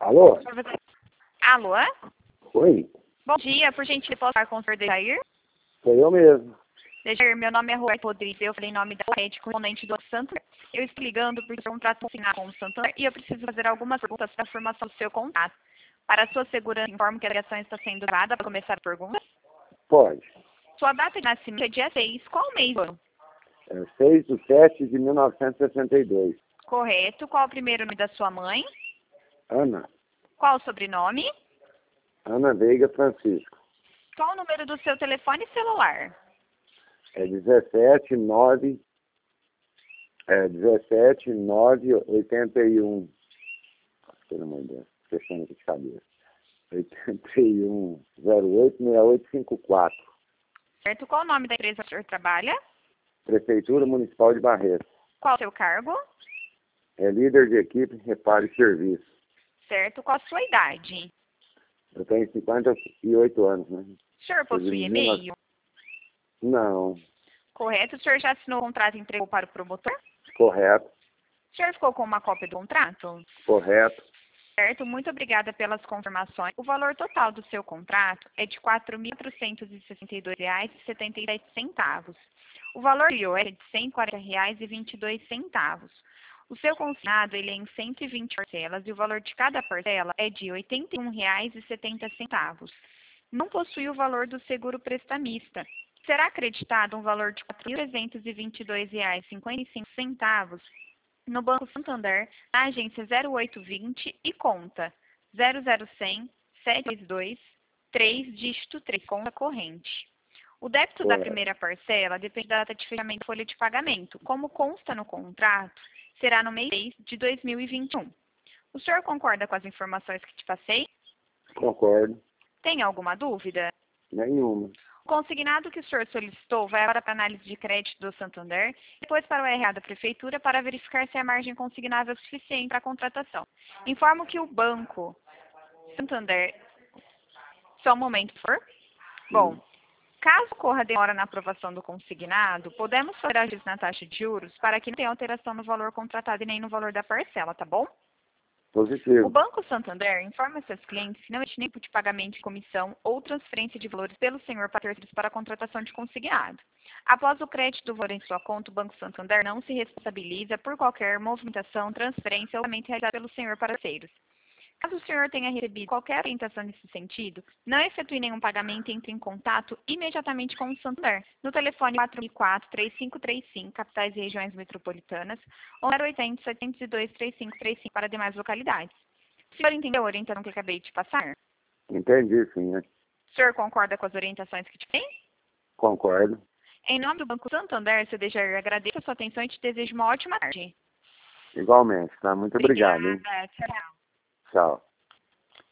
Alô? Alô? Oi? Bom dia, por gentileza, posso falar com o senhor Dejair? Sou eu mesmo. Dejair, meu nome é Roberto Rodrigues, eu falei em nome da rede correspondente do Santander. Eu estou ligando porque eu contrato assinado com o Santander e eu preciso fazer algumas perguntas para a formação do seu contrato. Para a sua segurança, informo que a ligação está sendo gravada para começar a pergunta. Pode. Sua data de nascimento é dia 6, qual mês do ano? É 6/7/1962. Correto. Qual o primeiro nome da sua mãe? Ana. Qual o sobrenome? Ana Veiga Francisco. Qual o número do seu telefone celular? É 17981. Pelo amor de Deus, fechando aqui de cabeça. 81086854. Certo. Qual o nome da empresa que o senhor trabalha? Prefeitura Municipal de Barretos. Qual o seu cargo? É líder de equipe, reparo e serviço. Certo. Qual a sua idade? Eu tenho 58 anos, né? O senhor possui e-mail? Não. Correto. O senhor já assinou o contrato e entregou para o promotor? Correto. O senhor ficou com uma cópia do contrato? Correto. Certo. Muito obrigada pelas confirmações. O valor total do seu contrato é de R$ 4.462,77. O valor anterior é de R$ 140,22. O seu consignado ele é em 120 parcelas e o valor de cada parcela é de R$ 81,70. Não possui o valor do seguro prestamista. Será acreditado um valor de R$ 4.322,55 no Banco Santander, na agência 0820 e conta 00100 722 3 dígito 3, conta corrente. O débito da primeira parcela depende da data de fechamento da folha de pagamento. Como consta no contrato, será no mês 6 de 2021. O senhor concorda com as informações que te passei? Concordo. Tem alguma dúvida? Nenhuma. O consignado que o senhor solicitou vai agora para a análise de crédito do Santander, depois para o RH da Prefeitura para verificar se a margem consignável é suficiente para a contratação. Informo que o Banco Santander... Só um momento, por favor. Bom, caso ocorra demora na aprovação do consignado, podemos fazer ajustes na taxa de juros para que não tenha alteração no valor contratado e nem no valor da parcela, tá bom? Positivo. O Banco Santander informa seus clientes que não existe nem tipo de pagamento de comissão ou transferência de valores pelo senhor para terceiros para a contratação de consignado. Após o crédito do valor em sua conta, o Banco Santander não se responsabiliza por qualquer movimentação, transferência ou pagamento realizado pelo senhor para terceiros. Caso o senhor tenha recebido qualquer orientação nesse sentido, não efetue nenhum pagamento e entre em contato imediatamente com o Santander, no telefone 4.004-3535, capitais e regiões metropolitanas, ou 0800-702-3535 para demais localidades. O senhor entendeu a orientação que eu acabei de passar? Entendi, sim, né? O senhor concorda com as orientações que te dei? Concordo. Em nome do Banco Santander, seu Dejair, agradeço a sua atenção e te desejo uma ótima tarde. Igualmente, tá? Muito obrigado, hein? Obrigada, tchau. Tchau.